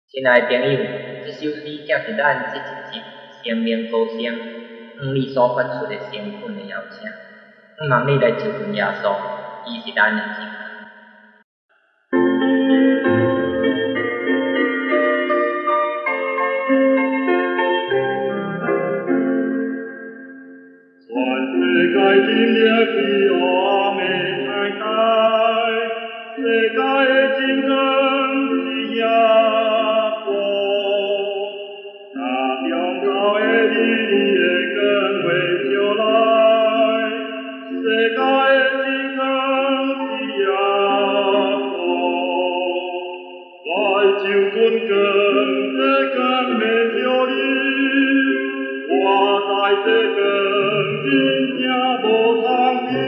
亲爱的朋友，这首诗则是咱这一集生命歌声黄你所发出的兴奋的摇声。望你来接近耶稣，伊是咱的主。 全世界今日是阿妹太太，世界的真光是耶稣，那中头的你的光会照来，世界的真光是耶稣，来就阮光，这光要照你，我在这光。真正无通比，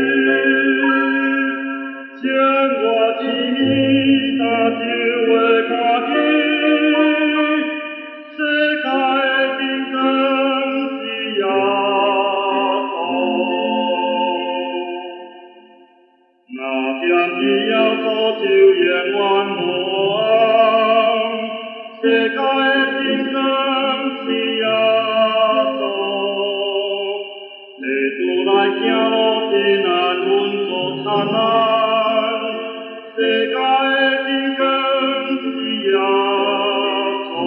情我一米大就会看见，世界的真光是耶稣，若惦记耶稣就永远无忘，世界的真光是耶稣。来行路平安稳妥灿烂，世界的真光是耶稣，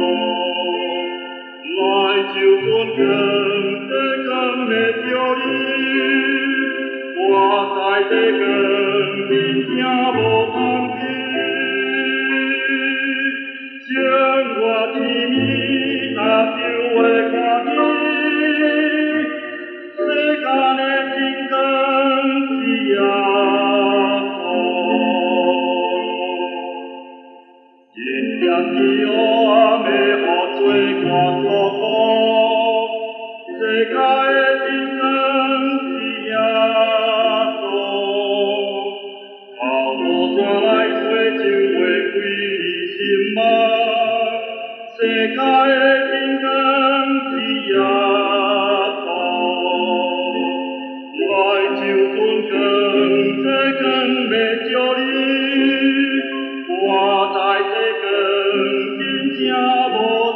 来就阮光，这光要照你，我在这光真正无通比，情我一米大就会看见。天地黑暗要予做看所苦，世界的真光是耶稣，靠无纸来洗就会归你心梦，世界的真光是耶稣，来就阮光，这光要照你，我在这光。真正无